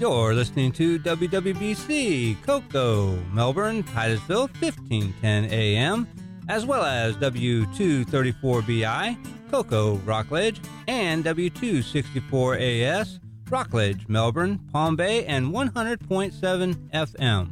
You're listening to WWBC, Cocoa, Melbourne, Titusville, 1510 AM, as well as W234BI, Cocoa, Rockledge, and W264AS, Rockledge, Melbourne, Palm Bay, and 100.7 FM.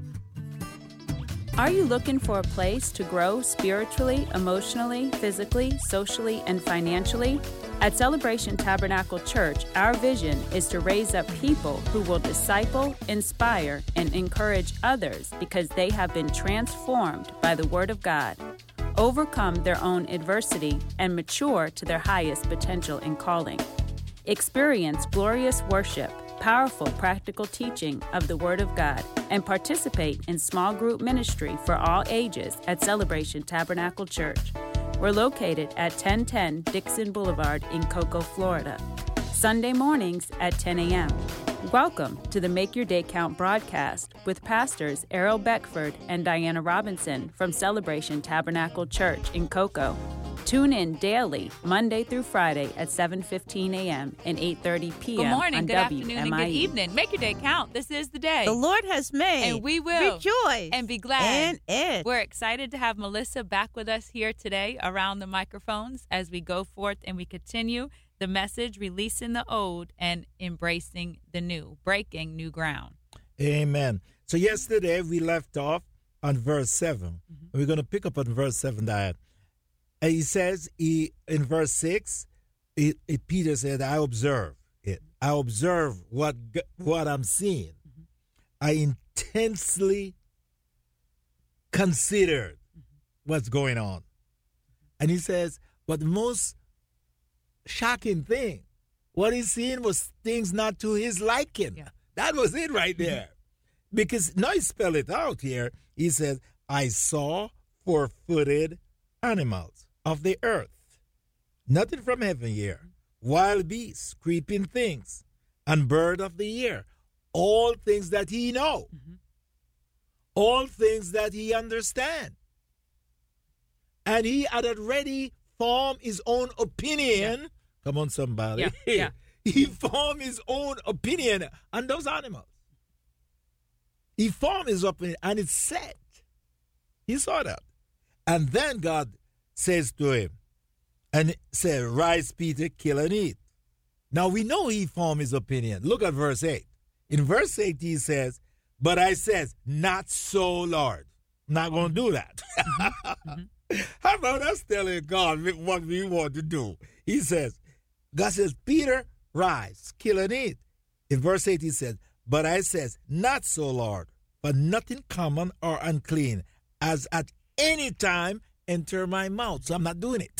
Are you looking for a place to grow spiritually, emotionally, physically, socially, and financially? At Celebration Tabernacle Church, our vision is to raise up people who will disciple, inspire, and encourage others because they have been transformed by the Word of God, overcome their own adversity, and mature to their highest potential and calling. Experience glorious worship, powerful practical teaching of the Word of God, and participate in small group ministry for all ages at Celebration Tabernacle Church. We're located at 1010 Dixon Boulevard in Cocoa, Florida. Sunday mornings at 10 a.m. Welcome to the Make Your Day Count broadcast with Pastors Errol Beckford and Diana Robinson from Celebration Tabernacle Church in Cocoa. Tune in daily, Monday through Friday at 7:15 a.m. and 8:30 p.m. Good morning, on good afternoon, and good WMIE. evening. Make your day count. This is the day. The Lord has made. And we will rejoice and be glad. And We're excited to have Melissa back with us here today around the microphones as we go forth and we continue the message, releasing the old and embracing the new, breaking new ground. Amen. So yesterday we left off on verse 7. Mm-hmm. We're going to pick up on verse 7, Diane. And he says, in verse 6, Peter said, I observe it. I observe what I'm seeing. Mm-hmm. I intensely considered what's going on. And he says, but the most shocking thing, what he's seeing was things not to his liking. Yeah. That was it right there. Because now he spelled it out here. He says, I saw four-footed animals of the earth, nothing from heaven here, wild beasts, creeping things, and bird of the air, all things that he know, all things that he understand. And he had already formed his own opinion. Yeah. Come on, somebody. Yeah. He formed his own opinion on those animals. He formed his opinion, and it's set. He saw that. And then God says to him, and said, rise, Peter, kill and eat. Now we know he formed his opinion. Look at verse 8. In verse 8 he says, but I says, not so, Lord. I'm not going to do that. How about us telling God what we want to do? He says, God says, Peter, rise, kill and eat. In verse 8 he says, but I says, not so, Lord, but nothing common or unclean, as at any time enter my mouth. So I'm not doing it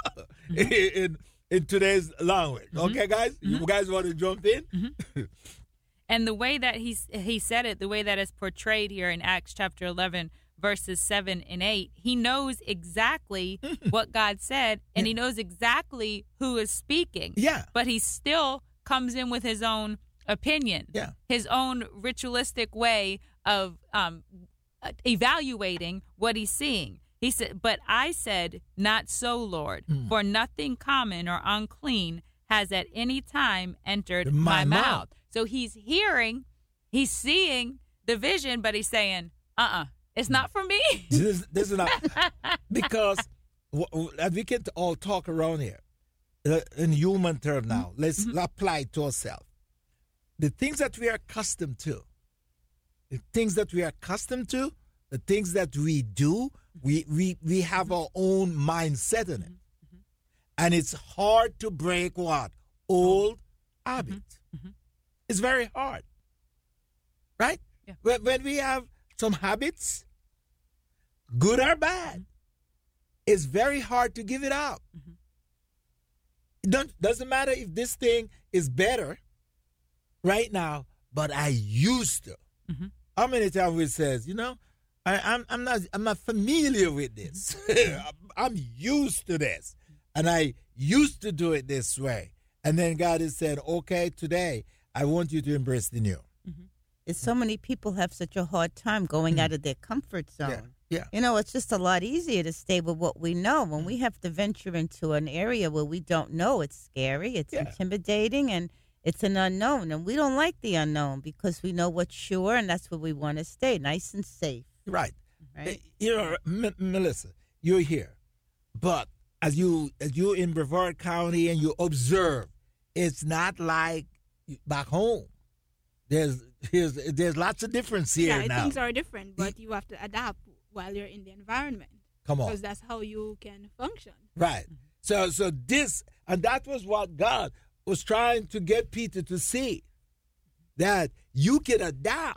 in today's language. Okay, guys? You guys want to jump in? And the way that he said it, the way that it's portrayed here in Acts chapter 11, verses 7 and 8, he knows exactly what God said, and he knows exactly who is speaking. Yeah. But he still comes in with his own opinion, his own ritualistic way of evaluating what he's seeing. He said, but I said, not so, Lord, for nothing common or unclean has at any time entered my mouth. So he's hearing, he's seeing the vision, but he's saying, it's not for me. This is not. Because we can all talk around here in human terms now. Let's apply it to ourselves. The things that we are accustomed to, the things that we do, we have our own mindset in it. And it's hard to break what? Old habits. It's very hard. Right? Yeah. When we have some habits, good or bad, it's very hard to give it up. It doesn't matter if this thing is better right now, but I used to. How many times we says, I'm not familiar with this. I'm used to this. And I used to do it this way. And then God has said, okay, today I want you to embrace the new. It's so many people have such a hard time going out of their comfort zone. Yeah. It's just a lot easier to stay with what we know. When we have to venture into an area where we don't know, it's scary, it's intimidating, and It's an unknown, and we don't like the unknown because we know what's sure, and that's where we want to stay, nice and safe. Right. Right. Melissa, you're here, but as you in Brevard County and you observe, it's not like back home. There's lots of difference here now. Things are different, but you have to adapt while you're in the environment. Come on, because that's how you can function. Right. So this, and that was what God was trying to get Peter to see, that you can adapt.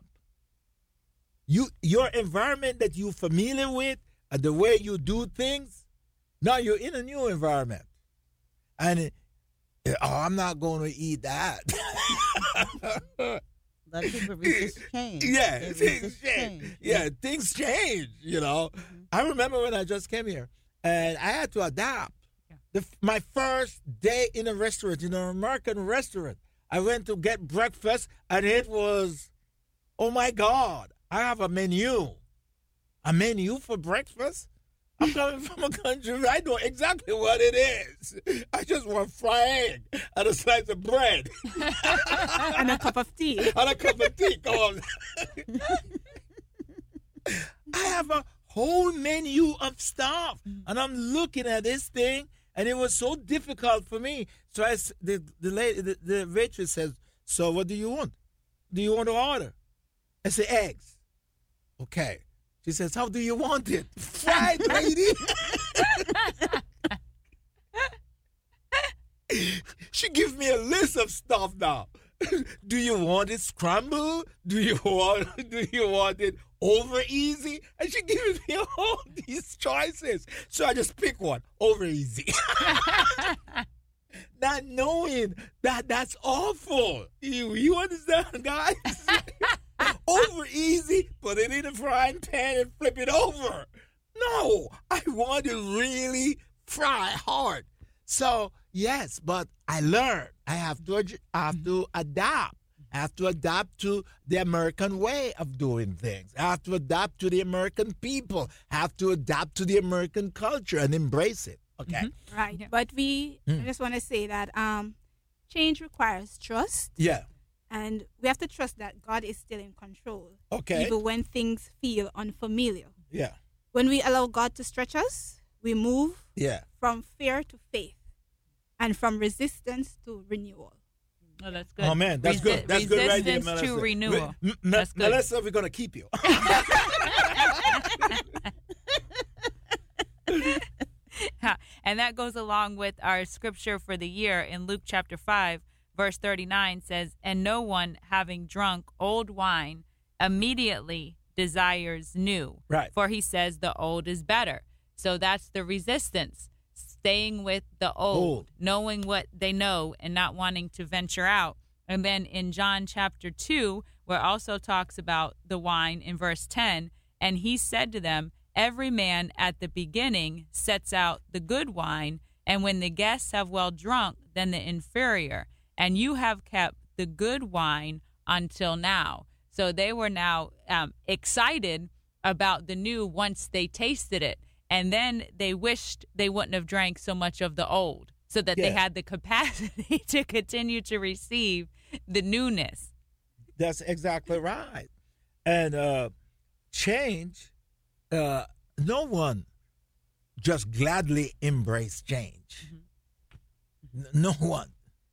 Your environment that you're familiar with and the way you do things, now you're in a new environment. And I'm not going to eat that. A lot of people resist change. Yeah, They things resist change. Yeah, things change, you know. Mm-hmm. I remember when I just came here and I had to adapt. Yeah. My first day in a restaurant, in an American restaurant, I went to get breakfast and it was, oh my God, I have a menu for breakfast? I'm coming from a country where I know exactly what it is. I just want fried egg and a slice of bread. And a cup of tea. And a cup of tea. Come on. I have a whole menu of stuff. And I'm looking at this thing, and it was so difficult for me. So the waitress says, so what do you want? Do you want to order? I say, eggs. Okay. She says, how do you want it? Fried, lady. She gives me a list of stuff now. Do you want it scrambled? Do you want it over easy? And she gives me all these choices. So I just pick one, over easy. Not knowing that that's awful. You understand, guys? Over easy, put it in a frying pan and flip it over. No, I want it really fry hard. So, yes, but I learned. I have to adapt. I have to adapt to the American way of doing things. I have to adapt to the American people. I have to adapt to the American culture and embrace it. Okay? Mm-hmm. Right. Yeah. But I just want to say that change requires trust. Yeah. And we have to trust that God is still in control. Okay. Even when things feel unfamiliar. Yeah. When we allow God to stretch us, we move from fear to faith and from resistance to renewal. Oh, that's good. Oh, man, that's good. That's good right there, Melissa. To renewal. That's good. Melissa, we're going to keep you. And that goes along with our scripture for the year in Luke chapter 5. Verse 39 says, and no one having drunk old wine immediately desires new. Right. For he says the old is better. So that's the resistance. Staying with the old, knowing what they know and not wanting to venture out. And then in John chapter 2, where it also talks about the wine in verse 10, and he said to them, every man at the beginning sets out the good wine, and when the guests have well drunk, then the inferior. And you have kept the good wine until now. So they were now excited about the new once they tasted it. And then they wished they wouldn't have drank so much of the old so that they had the capacity to continue to receive the newness. That's exactly right. And change, no one just gladly embrace change. Mm-hmm. No one.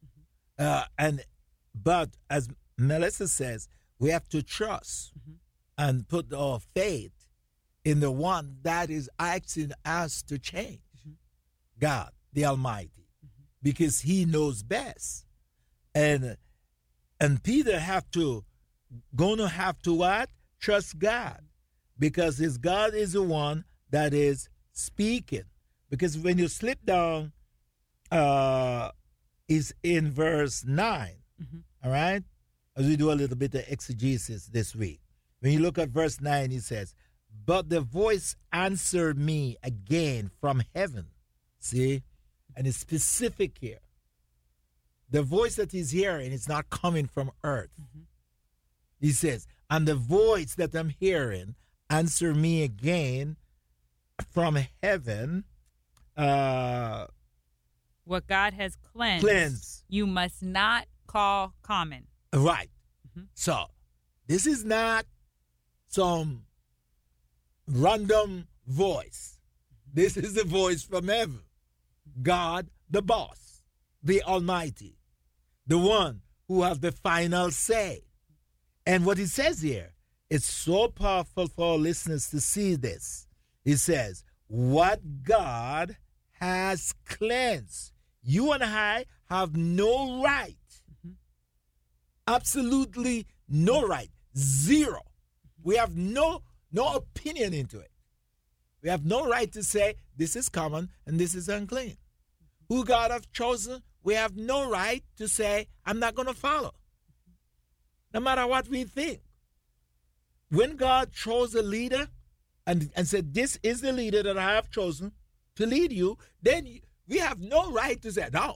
But as Melissa says, we have to trust and put our faith in the one that is asking us to change, God, the Almighty, because He knows best. And Peter gonna have to what? Trust God, because his God is the one that is speaking. Because when you slip down, is in verse 9, all right? As we do a little bit of exegesis this week. When you look at verse 9, he says, but the voice answered me again from heaven. See? And it's specific here. The voice that he's hearing is not coming from earth. He says, and the voice that I'm hearing answered me again from heaven. What God has cleansed, you must not call common. Right. Mm-hmm. So, this is not some random voice. This is the voice from heaven. God, the boss, the Almighty, the one who has the final say. And what he says here, it's so powerful for our listeners to see this. He says, what God has cleansed, you and I have no right. Mm-hmm. Absolutely no right. Zero. We have no opinion into it. We have no right to say this is common and this is unclean. Who God has chosen, we have no right to say I'm not going to follow. No matter what we think. When God chose a leader and said this is the leader that I have chosen to lead you, then we have no right to say, no,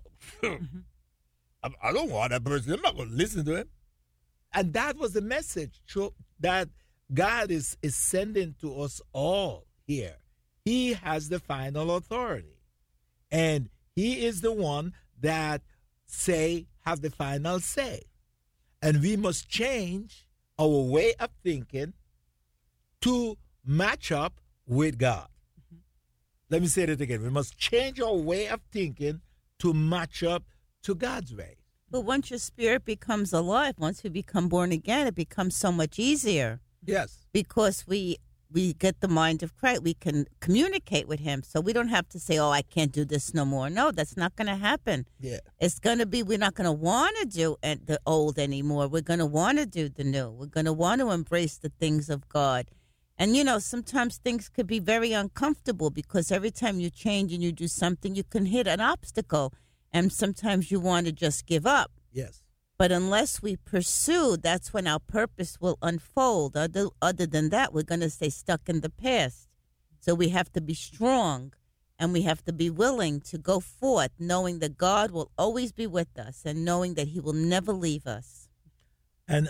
I don't want that person. I'm not going to listen to him. And that was the message that God is sending to us all here. He has the final authority. And he is the one that have the final say. And we must change our way of thinking to match up with God. Mm-hmm. Let me say that again. We must change our way of thinking to match up to God's way. But once your spirit becomes alive, once we become born again, it becomes so much easier. Yes. Because we get the mind of Christ. We can communicate with him. So we don't have to say, oh, I can't do this no more. No, that's not going to happen. Yeah. It's going to be, we're not going to want to do the old anymore. We're going to want to do the new. We're going to want to embrace the things of God. And, sometimes things could be very uncomfortable because every time you change and you do something, you can hit an obstacle. And sometimes you want to just give up. Yes. But unless we pursue, that's when our purpose will unfold. Other than that, we're going to stay stuck in the past. So we have to be strong and we have to be willing to go forth, knowing that God will always be with us and knowing that he will never leave us. And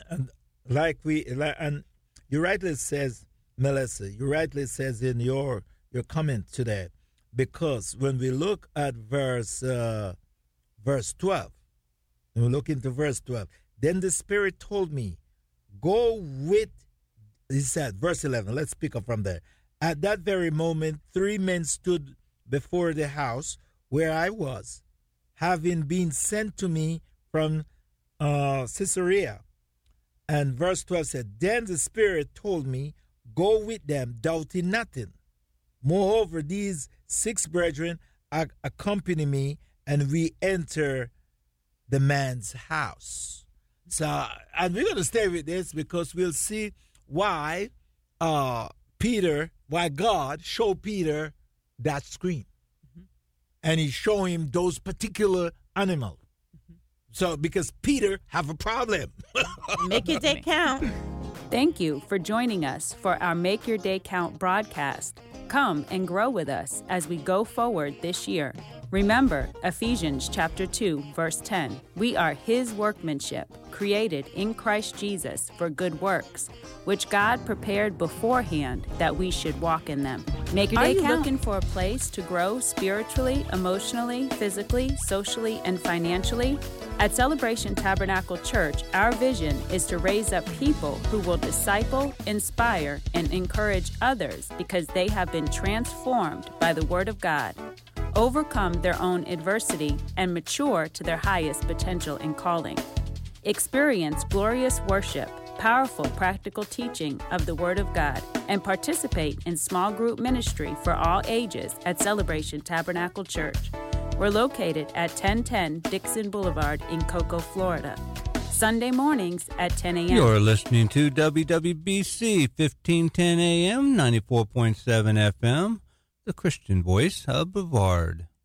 you rightly says, Melissa, you rightly says in your comment today, because when we look at verse 12, and we look into verse 12. Then the Spirit told me, go with, he said, verse 11, let's pick up from there. At that very moment, 3 men stood before the house where I was, having been sent to me from Caesarea. And verse 12 said, then the Spirit told me, go with them, doubting nothing. Moreover, these 6 brethren accompany me, and we enter the man's house. So, and we're going to stay with this because we'll see why God showed Peter that screen. Mm-hmm. And he showed him those particular animals. Mm-hmm. So, because Peter have a problem. Make your day count. Thank you for joining us for our Make Your Day Count broadcast. Come and grow with us as we go forward this year. Remember Ephesians chapter 2, verse 10. We are his workmanship, created in Christ Jesus for good works, which God prepared beforehand that we should walk in them. Make your day count. Are you looking for a place to grow spiritually, emotionally, physically, socially, and financially? At Celebration Tabernacle Church, our vision is to raise up people who will disciple, inspire, and encourage others because they have been transformed by the Word of God, overcome their own adversity, and mature to their highest potential and calling. Experience glorious worship, powerful practical teaching of the Word of God, and participate in small group ministry for all ages at Celebration Tabernacle Church. We're located at 1010 Dixon Boulevard in Cocoa, Florida. Sunday mornings at 10 a.m. You're listening to WWBC 1510 AM, 94.7 FM, the Christian voice of Brevard.